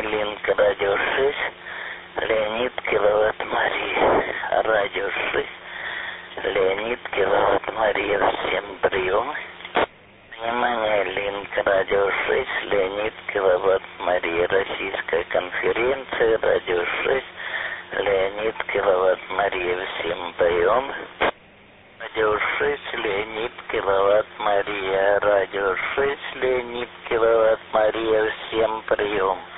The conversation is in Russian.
Внимание, линк радио 6, Леонид Киловатт Мария, радио 6, Леонид Киловатт Мария, всем прием. Внимание, линк радио 6, Леонид Киловатт Мария, Российская конференция, радио 6, Леонид Киловатт Мария, всем прием. Радио 6, Леонид Киловатт Мария, радио 6, Леонид Киловатт Мария, всем прием.